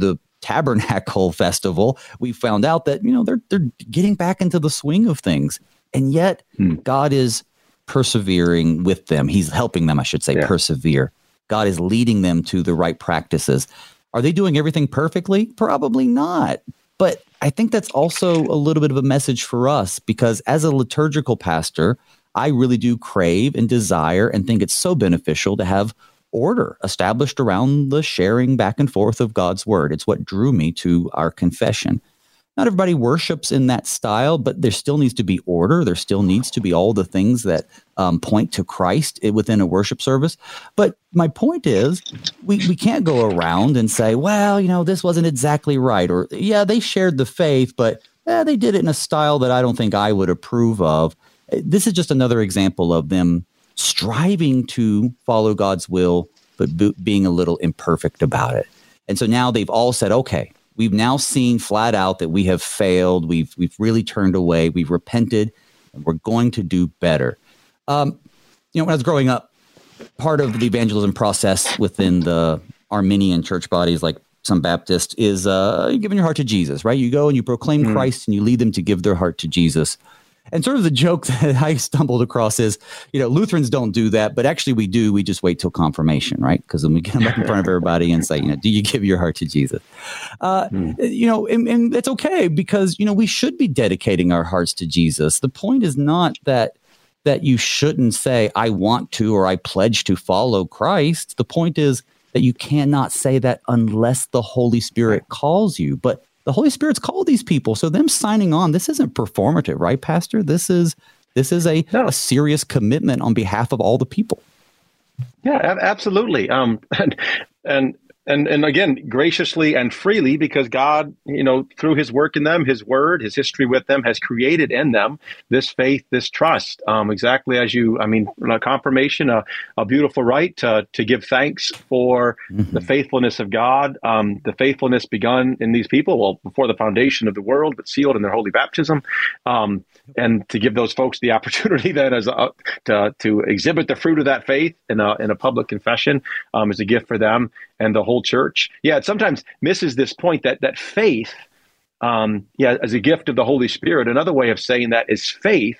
Tabernacle Festival, we found out that, you know, they're they're getting back into the swing of things. And yet hmm. God is persevering with them. He's helping them, I should say, yeah. persevere. God is leading them to the right practices. Are they doing everything perfectly? Probably not. But I think that's also a little bit of a message for us, because as a liturgical pastor, I really do crave and desire and think it's so beneficial to have order established around the sharing back and forth of God's word. It's what drew me to our confession. Not everybody worships in that style, but there still needs to be order. There still needs to be all the things that um, point to Christ within a worship service. But my point is, we, we can't go around and say, well, you know, this wasn't exactly right. Or, yeah, they shared the faith, but eh, they did it in a style that I don't think I would approve of. This is just another example of them striving to follow God's will, but b- being a little imperfect about it. And so now they've all said, okay, we've now seen flat out that we have failed. We've we've really turned away. We've repented, and we're going to do better. Um, you know, when I was growing up, part of the evangelism process within the Arminian church bodies, like some Baptists, is uh, giving your heart to Jesus, right? You go and you proclaim mm. Christ, and you lead them to give their heart to Jesus. And sort of the joke that I stumbled across is, you know, Lutherans don't do that, but actually we do. We just wait till confirmation, right? Because then we get them up in front of everybody and say, you know, do you give your heart to Jesus? Uh, mm. You know, and, and it's okay, because, you know, we should be dedicating our hearts to Jesus. The point is not that that you shouldn't say, I want to, or I pledge to follow Christ. The point is that you cannot say that unless the Holy Spirit calls you. But the Holy Spirit's called these people, so them signing on, this isn't performative, right, Pastor? This is this is a, no. a serious commitment on behalf of all the people. Yeah, absolutely. Um, and and and and again, graciously and freely, because God, you know, through His work in them, His word, His history with them, has created in them this faith, this trust. Um, exactly as you, I mean, a confirmation, a, a beautiful right to to give thanks for mm-hmm. the faithfulness of God, um, the faithfulness begun in these people, well, before the foundation of the world, but sealed in their holy baptism, um, and to give those folks the opportunity then as a, to to exhibit the fruit of that faith in a in a public confession um, is a gift for them and the whole church. Yeah, it sometimes misses this point that that faith, um, yeah, as a gift of the Holy Spirit. Another way of saying that is faith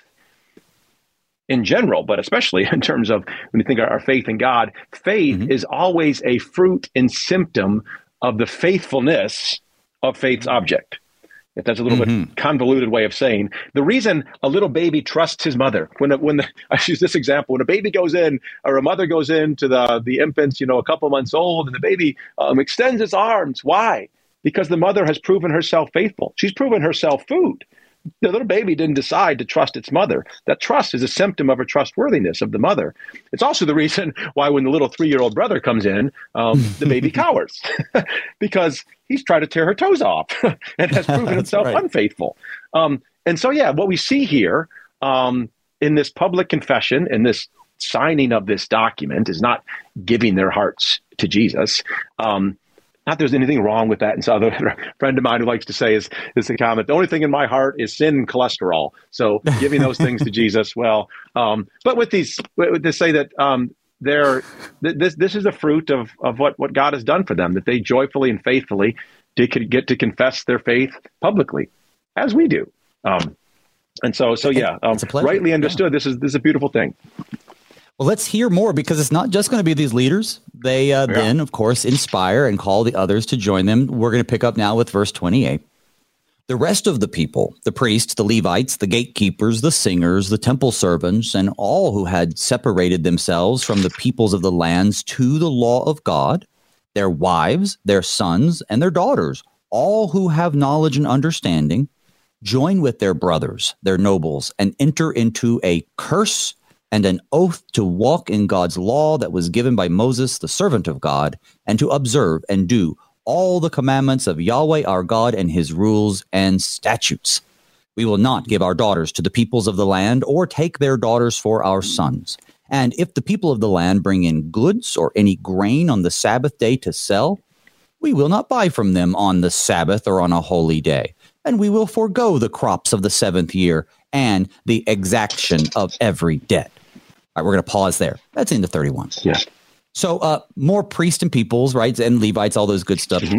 in general, but especially in terms of when you think of our faith in God, faith mm-hmm. is always a fruit and symptom of the faithfulness of faith's object. If that's a little mm-hmm. bit convoluted way of saying, the reason a little baby trusts his mother, when the, when the, I use this example, when a baby goes in, or a mother goes in to the, the infant, you know, a couple months old, and the baby um, extends its arms. Why? Because the mother has proven herself faithful. She's proven herself food. The little baby didn't decide to trust its mother. That trust is a symptom of her trustworthiness of the mother. It's also the reason why when the little three-year-old brother comes in, um, the baby cowers, because he's tried to tear her toes off and has proven himself right. unfaithful. Um, and so, yeah, what we see here um, in this public confession, in this signing of this document, is not giving their hearts to Jesus. Um, Not there's anything wrong with that. And so a friend of mine who likes to say is, is the comment, the only thing in my heart is sin and cholesterol. So giving those things to Jesus, well, um, but with these, to say that um, they're, th- this this is the fruit of, of what, what God has done for them, that they joyfully and faithfully did get to confess their faith publicly, as we do. Um, and so, so yeah, um, rightly understood, yeah. this is this is a beautiful thing. Well, let's hear more, because it's not just going to be these leaders. They uh, yeah. then, of course, inspire and call the others to join them. We're going to pick up now with verse twenty-eight. The rest of the people, the priests, the Levites, the gatekeepers, the singers, the temple servants, and all who had separated themselves from the peoples of the lands to the law of God, their wives, their sons, and their daughters, all who have knowledge and understanding, join with their brothers, their nobles, and enter into a curse and an oath to walk in God's law that was given by Moses, the servant of God, and to observe and do all the commandments of Yahweh our God and his rules and statutes. We will not give our daughters to the peoples of the land or take their daughters for our sons. And if the people of the land bring in goods or any grain on the Sabbath day to sell, we will not buy from them on the Sabbath or on a holy day. And we will forego the crops of the seventh year and the exaction of every debt. All right, we're going to pause there. That's into thirty-one. Yeah. So uh, more priests and peoples, right, and Levites, all those good stuff, mm-hmm. the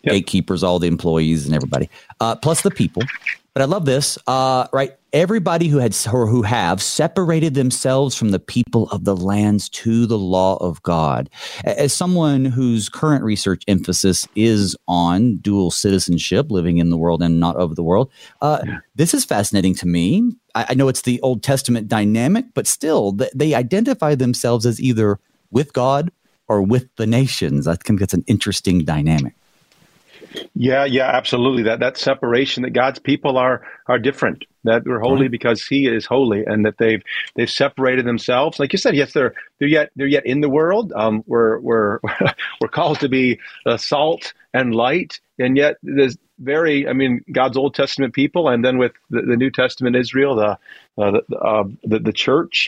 Yep. gatekeepers, all the employees and everybody, uh, plus the people. But I love this, uh, right? Everybody who had or who have separated themselves from the people of the lands to the law of God. As someone whose current research emphasis is on dual citizenship, living in the world and not of the world, uh, yeah. this is fascinating to me. I, I know it's the Old Testament dynamic, but still, th- they identify themselves as either with God or with the nations. I think that's an interesting dynamic. Yeah, yeah, absolutely. That that separation, that God's people are are different, that we're holy right. because He is holy, and that they've they've separated themselves. Like you said, yes, they're they're yet they're yet in the world. Um, we're we're we're called to be uh, salt and light, and yet there's very, I mean, God's Old Testament people, and then with the, the New Testament Israel, the uh, the, uh, the the church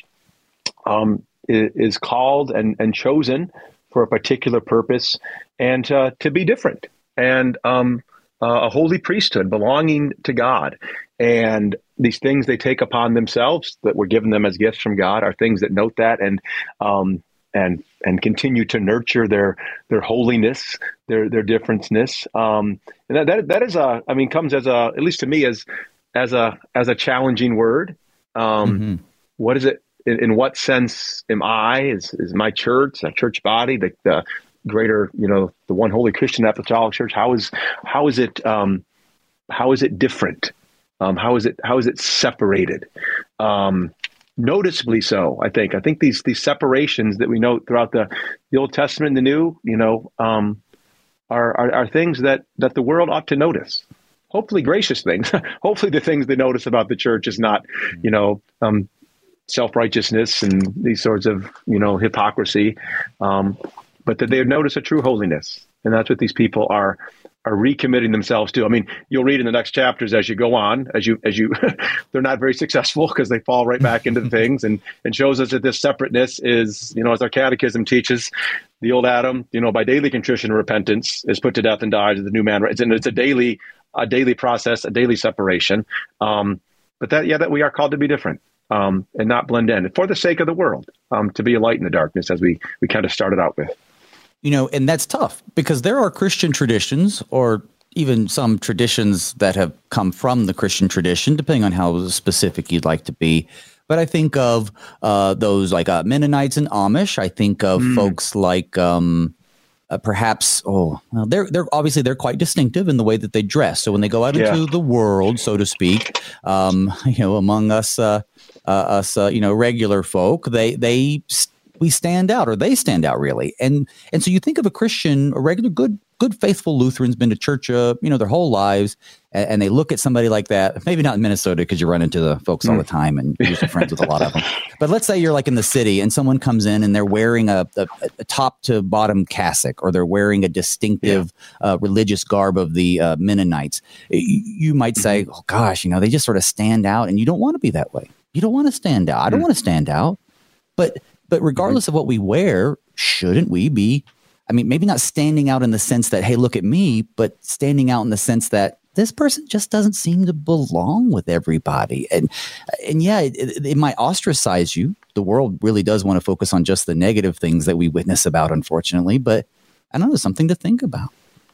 um, is, is called and and chosen for a particular purpose, and uh, to be different. And um, uh, a holy priesthood belonging to God. And these things they take upon themselves that were given them as gifts from God are things that note that and um, and and continue to nurture their their holiness, their their differenceness. Um, and that, that that is a, I mean, comes as a, at least to me, as as a as a challenging word. Um, mm-hmm. What is it? In, in what sense am I? Is is my church, a church body, the, the greater, you know, the one holy Christian apostolic church? How is how is it um, how is it different? Um, how is it how is it separated? Um, noticeably so, I think. I think these these separations that we note throughout the, the Old Testament and the New, you know, um, are, are are things that that the world ought to notice. Hopefully, gracious things. Hopefully, the things they notice about the church is not, you know, um, self-righteousness and these sorts of, you know, hypocrisy. Um, but that they notice a true holiness. And that's what these people are are recommitting themselves to. I mean, you'll read in the next chapters as you go on, as you, as you, they're not very successful because they fall right back into the things, and, and shows us that this separateness is, you know, as our catechism teaches, the old Adam, you know, by daily contrition and repentance is put to death and dies as the new man. It's, it's a daily, a daily process, a daily separation. Um, but that, yeah, that we are called to be different. Um, and not blend in, for the sake of the world, um, to be a light in the darkness, as we, we kind of started out with. You know, and that's tough because there are Christian traditions, or even some traditions that have come from the Christian tradition, depending on how specific you'd like to be. But I think of uh, those like uh, Mennonites and Amish. I think of mm. folks like um, uh, perhaps, oh, well, they're they're obviously they're quite distinctive in the way that they dress. So when they go out yeah. into the world, so to speak, um, you know, among us, uh, uh, us, uh, you know, regular folk, they they. St- we stand out, or they stand out, really. And and so you think of a Christian, a regular, good, good, faithful Lutheran's been to church, uh, you know, their whole lives, and, and they look at somebody like that. Maybe not in Minnesota because you run into the folks mm. all the time and you're usually friends with a lot of them. But let's say you're like in the city and someone comes in and they're wearing a, a, a top to bottom cassock, or they're wearing a distinctive yeah. uh, religious garb of the uh, Mennonites. You, you might say, oh gosh, you know, they just sort of stand out, and you don't want to be that way. You don't want to stand out. I don't mm. want to stand out, but. But regardless of what we wear, shouldn't we be, I mean, maybe not standing out in the sense that, hey, look at me, but standing out in the sense that this person just doesn't seem to belong with everybody. And and yeah, it, it might ostracize you. The world really does want to focus on just the negative things that we witness about, unfortunately. But I don't know, something to think about.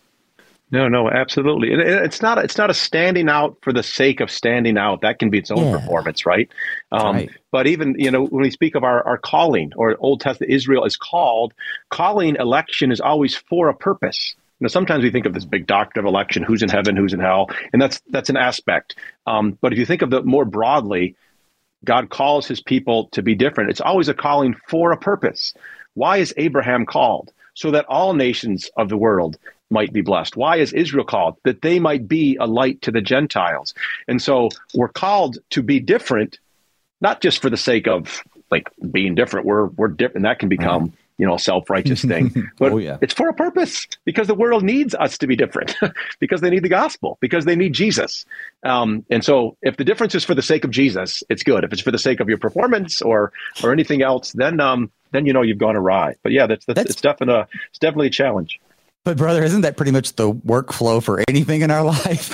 No, no, absolutely. And it's not, it's not a standing out for the sake of standing out. That can be its own yeah. performance, right? Um, right? But even, you know, when we speak of our, our calling, or Old Testament Israel is called, calling election is always for a purpose. You know, sometimes we think of this big doctrine of election, who's in heaven, who's in hell, and that's that's an aspect. Um, but if you think of it more broadly, God calls his people to be different. It's always a calling for a purpose. Why is Abraham called? So that all nations of the world might be blessed. Why is Israel called? That they might be a light to the Gentiles. And so we're called to be different, not just for the sake of like being different. We're we're different. That can become, right. you know, a self-righteous thing. But oh, yeah. it's for a purpose, because the world needs us to be different, because they need the gospel, because they need Jesus. Um, and so if the difference is for the sake of Jesus, it's good. If it's for the sake of your performance or or anything else, then um then you know you've gone awry. But yeah, that's that's, that's it's definitely a, it's definitely a challenge. But brother, isn't that pretty much the workflow for anything in our life?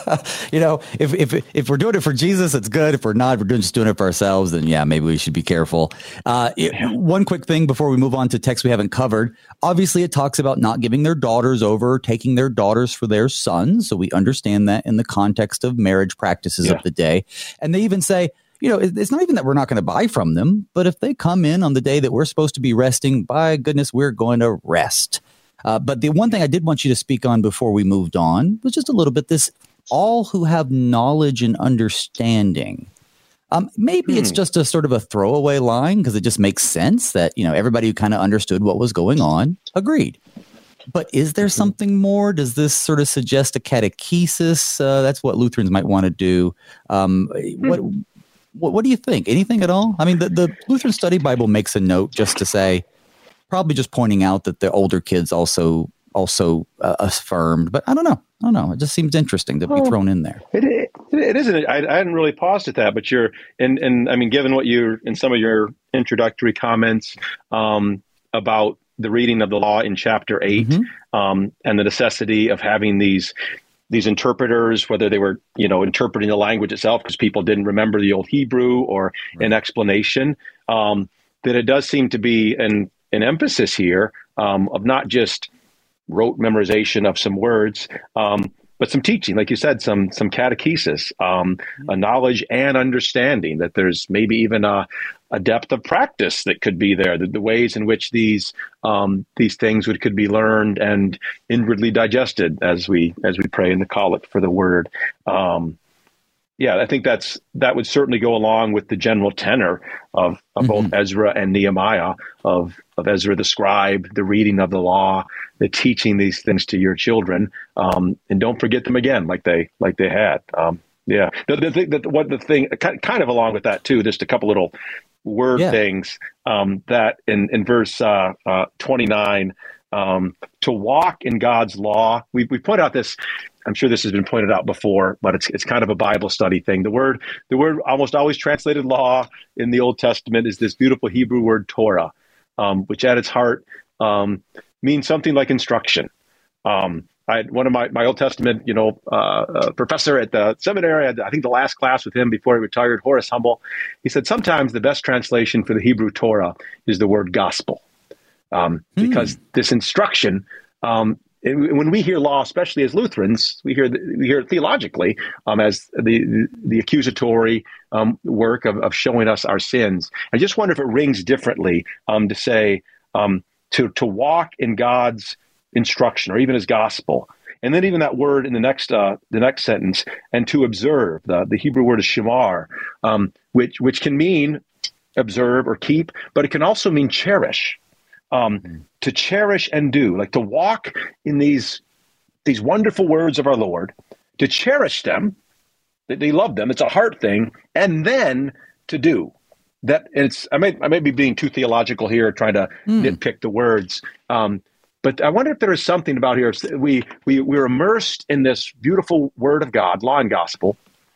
You know, if if if we're doing it for Jesus, it's good. If we're not, we're doing, just doing it for ourselves, then yeah, maybe we should be careful. Uh, it, one quick thing before we move on to text we haven't covered. Obviously, it talks about not giving their daughters over, taking their daughters for their sons. So we understand that in the context of marriage practices yeah. of the day. And they even say, you know, it's not even that we're not going to buy from them, but if they come in on the day that we're supposed to be resting, by goodness, we're going to rest. Uh, but the one thing I did want you to speak on before we moved on was just a little bit this, all who have knowledge and understanding. Um, maybe hmm. it's just a sort of a throwaway line because it just makes sense that, you know, everybody who kind of understood what was going on agreed. But is there something more? Does this sort of suggest a catechesis? Uh, that's what Lutherans might want to do. Um, hmm. what, what what do you think? Anything at all? I mean, the, the Lutheran Study Bible makes a note just to say, probably just pointing out that the older kids also also uh, affirmed, but I don't know. I don't know. It just seems interesting to be thrown in there. It, it, it isn't. I, I hadn't really paused at that, but you're, and, and I mean, given what you, in some of your introductory comments um, about the reading of the law in chapter eight mm-hmm. um, and the necessity of having these these interpreters, whether they were, you know, interpreting the language itself because people didn't remember the old Hebrew or right. an explanation, um, that it does seem to be an an emphasis here um, of not just rote memorization of some words, um, but some teaching, like you said, some some catechesis, um, a knowledge and understanding that there's maybe even a, a depth of practice that could be there, the, the ways in which these um, these things would could be learned and inwardly digested as we as we pray in the collect for the word. Um, Yeah, I think that's that would certainly go along with the general tenor of, of mm-hmm. both Ezra and Nehemiah, of of Ezra the scribe, the reading of the law, the teaching these things to your children, um, and don't forget them again, like they like they had. Um, yeah, the, the thing that what the thing kind of along with that too, just a couple little word yeah. things um, that in in verse uh, uh, twenty-nine, um, to walk in God's law. We we point out this. I'm sure this has been pointed out before, but it's it's kind of a Bible study thing. The word the word almost always translated law in the Old Testament is this beautiful Hebrew word Torah, um, which at its heart um, means something like instruction. Um, I had one of my, my Old Testament, you know, uh, uh, professor at the seminary, I, had, I think the last class with him before he retired, Horace Humble, he said sometimes the best translation for the Hebrew Torah is the word gospel, um, hmm. because this instruction. Um, When we hear law, especially as Lutherans, we hear we hear it theologically um, as the the accusatory um, work of, of showing us our sins. I just wonder if it rings differently um, to say um, to to walk in God's instruction or even His gospel, and then even that word in the next uh, the next sentence, and to observe. The the Hebrew word is shamar, um, which which can mean observe or keep, but it can also mean cherish. Um, to cherish and do, like to walk in these these wonderful words of our Lord, to cherish them, that they love them. It's a heart thing, and then to do that. It's I may I may be being too theological here, trying to mm. nitpick the words, um, but I wonder if there is something about here. We we we're immersed in this beautiful Word of God, law and gospel.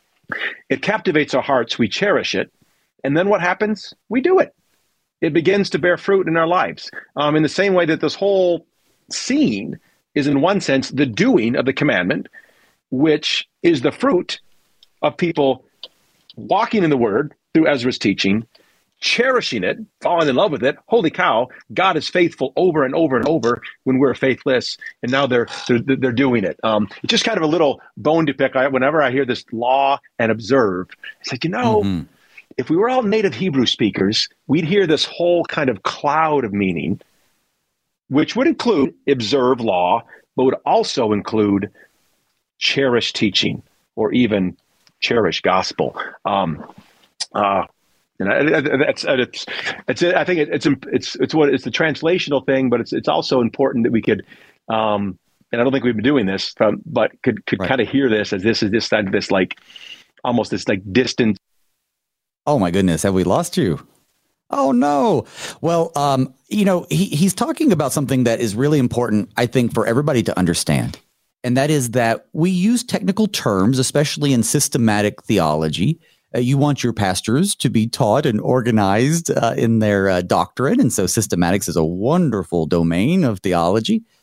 It captivates our hearts. We cherish it, and then what happens? We do it. It begins to bear fruit in our lives um, in the same way that this whole scene is, in one sense, the doing of the commandment, which is the fruit of people walking in the Word through Ezra's teaching, cherishing it, falling in love with it. Holy cow, God is faithful over and over and over when we're faithless, and now they're they're, they're doing it. Um, it's just kind of a little bone to pick. I, whenever I hear this law and observe, it's like, you know, mm-hmm. if we were all native Hebrew speakers, we'd hear this whole kind of cloud of meaning, which would include observe law, but would also include cherish teaching or even cherish gospel. Um, uh, and it's, it's, it's, I think it's, it's, it's what it's the translational thing, but it's, it's also important that we could, um, and I don't think we've been doing this, um, but could, could right. kind of hear this as this is this, this like, almost this like distant. Oh my goodness. Have we lost you? Oh no. Well, um, you know, he, he's talking about something that is really important, I think, for everybody to understand. And that is that we use technical terms, especially in systematic theology. Uh, you want your pastors to be taught and organized uh, in their uh, doctrine. And so systematics is a wonderful domain of theology.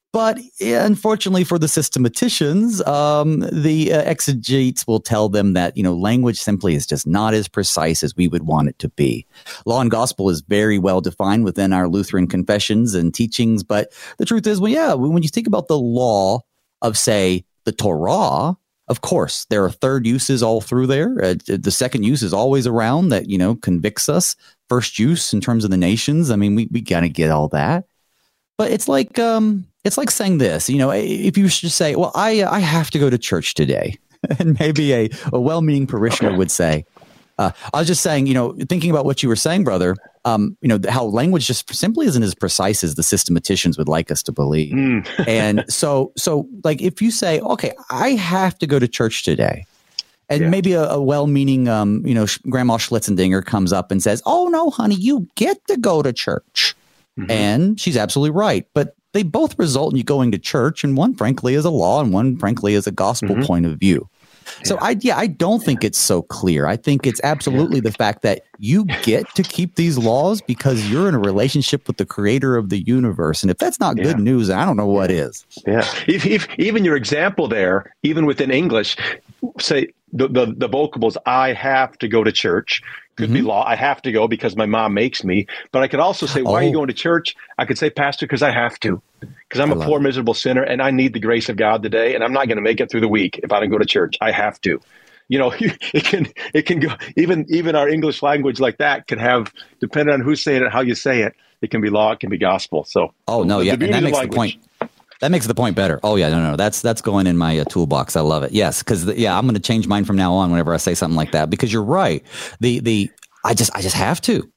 But yeah, unfortunately for the systematicians, um, the uh, exegetes will tell them that, you know, language simply is just not as precise as we would want it to be. Law and gospel is very well defined within our Lutheran confessions and teachings. But the truth is, well, yeah, when you think about the law of, say, the Torah, of course, there are third uses all through there. Uh, the second use is always around that, you know, convicts us. First use in terms of the nations. I mean, we, we got to get all that. But it's like um, it's like saying this, you know, if you should say, well, I I have to go to church today. And maybe a, a well-meaning parishioner would say, uh, I was just saying, you know, thinking about what you were saying, brother, um, you know, how language just simply isn't as precise as the systematicians would like us to believe. Mm. And so so like if you say, OK, I have to go to church today. And yeah. maybe a, a well-meaning, um, you know, Grandma Schlitzendinger comes up and says, oh, no, honey, you get to go to church. Mm-hmm. And she's absolutely right. But they both result in you going to church. And one, frankly, is a law and one, frankly, is a gospel mm-hmm. point of view. So, yeah. I, yeah, I don't think it's so clear. I think it's absolutely the fact that you get to keep these laws because you're in a relationship with the creator of the universe. And if that's not yeah. good news, I don't know what is. Yeah. If, if, even your example there, even within English, say the, the, the vocables, I have to go to church. Could mm-hmm. be law. I have to go because my mom makes me. But I could also say, why oh. are you going to church? I could say, Pastor, because I have to. Because I'm I a poor, it. miserable sinner, and I need the grace of God today, and I'm not going to make it through the week if I don't go to church. I have to. You know, it can it can go even even our English language like that can have, depending on who's saying it, how you say it, it can be law, it can be gospel. So oh no, yeah, and that makes the point. That makes the point better. Oh yeah, no, no, that's that's going in my uh, toolbox. I love it. Yes, because yeah, I'm going to change mine from now on whenever I say something like that. Because you're right. The the I just I just have to.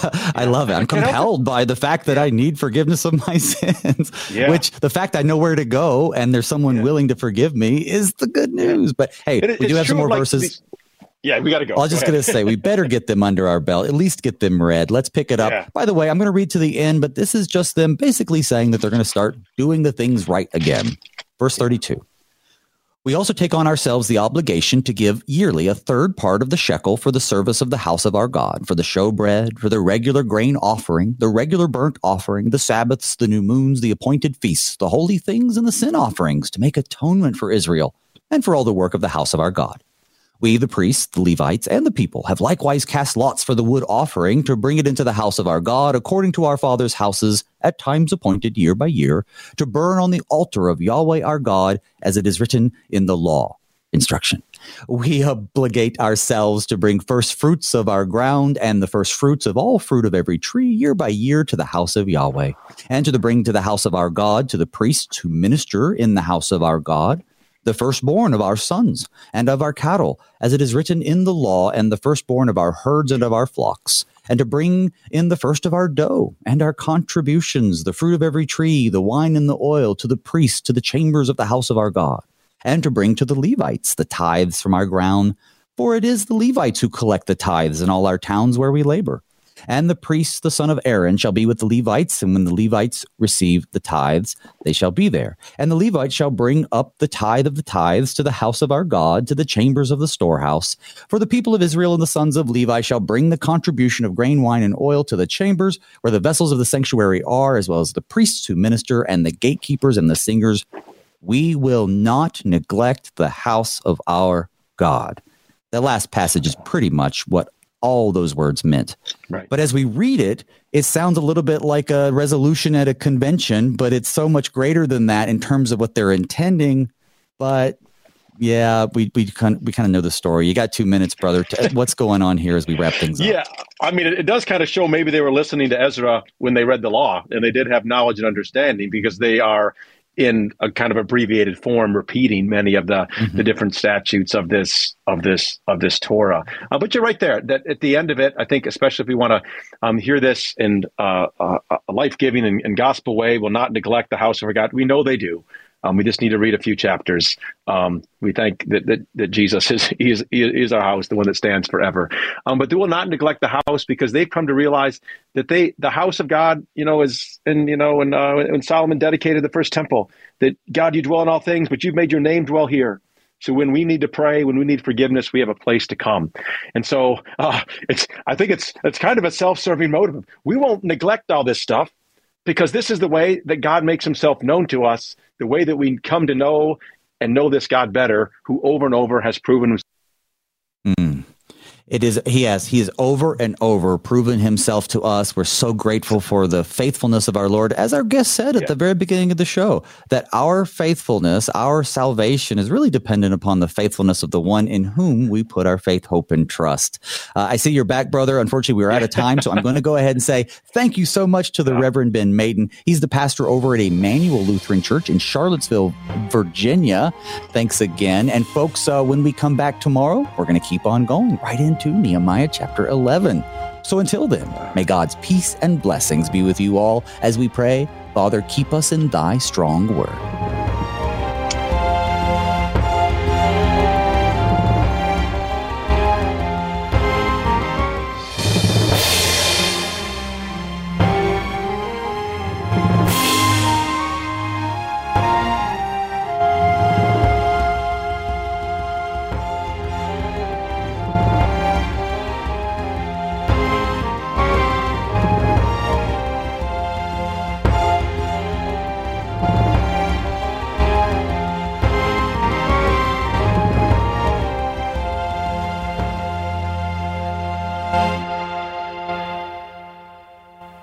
I love it. I'm compelled by the fact that I need forgiveness of my sins. Yeah. Which the fact I know where to go and there's someone yeah. willing to forgive me is the good news. But hey, it, we do have some more like verses. These- Yeah, we got to go. I was just going to say, we better get them under our belt, at least get them read. Let's pick it up. Yeah. By the way, I'm going to read to the end, but this is just them basically saying that they're going to start doing the things right again. Verse thirty-two. We also take on ourselves the obligation to give yearly a third part of the shekel for the service of the house of our God, for the showbread, for the regular grain offering, the regular burnt offering, the Sabbaths, the new moons, the appointed feasts, the holy things, and the sin offerings, to make atonement for Israel, and for all the work of the house of our God. We, the priests, the Levites, and the people have likewise cast lots for the wood offering to bring it into the house of our God, according to our fathers' houses, at times appointed year by year, to burn on the altar of Yahweh our God, as it is written in the law. Instruction. We obligate ourselves to bring first fruits of our ground and the first fruits of all fruit of every tree year by year to the house of Yahweh, and to the bring to the house of our God to the priests who minister in the house of our God, the firstborn of our sons and of our cattle, as it is written in the law, and the firstborn of our herds and of our flocks, and to bring in the first of our dough and our contributions, the fruit of every tree, the wine and the oil, to the priests, to the chambers of the house of our God, and to bring to the Levites the tithes from our ground, for it is the Levites who collect the tithes in all our towns where we labor. And the priest, the son of Aaron, shall be with the Levites, and when the Levites receive the tithes, they shall be there. And the Levites shall bring up the tithe of the tithes to the house of our God, to the chambers of the storehouse. For the people of Israel and the sons of Levi shall bring the contribution of grain, wine, and oil to the chambers, where the vessels of the sanctuary are, as well as the priests who minister, and the gatekeepers and the singers. We will not neglect the house of our God. That last passage is pretty much what all those words meant. Right. But as we read it, it sounds a little bit like a resolution at a convention, but it's so much greater than that in terms of what they're intending. But yeah, we we kind of, we kind of know the story. You got two minutes, brother. What's going on here as we wrap things up? Yeah, I mean, it, it does kind of show maybe they were listening to Ezra when they read the law, and they did have knowledge and understanding, because they are in a kind of abbreviated form, repeating many of the, mm-hmm. the different statutes of this of this of this Torah. Uh, but you're right there. That at the end of it, I think, especially if we want to um, hear this in uh, uh, a life-giving and, and gospel way, will not neglect the house of our God. We know they do. Um, we just need to read a few chapters. Um, we thank that, that that Jesus is he is he is our house, the one that stands forever. Um, but they will not neglect the house, because they've come to realize that they the house of God, you know, is and you know, when uh, when Solomon dedicated the first temple, that God, you dwell in all things, but you've made your name dwell here. So when we need to pray, when we need forgiveness, we have a place to come. And so uh, it's I think it's it's kind of a self-serving motive. We won't neglect all this stuff. because this is the way that God makes himself known to us, the way that we come to know and know this God better, who over and over has proven himself. Mm. It is, he has, he has over and over proven himself to us. We're so grateful for the faithfulness of our Lord. As our guest said at yeah. the very beginning of the show, that our faithfulness, our salvation is really dependent upon the faithfulness of the one in whom we put our faith, hope, and trust. Uh, I see you're back, brother. Unfortunately, we are out of time, so I'm going to go ahead and say thank you so much to the yeah. Reverend Ben Maiden. He's the pastor over at Emmanuel Lutheran Church in Charlottesville, Virginia. Thanks again. And folks, uh, when we come back tomorrow, we're going to keep on going right into to Nehemiah chapter eleven. So until then, may God's peace and blessings be with you all as we pray, Father, keep us in thy strong word. Bye.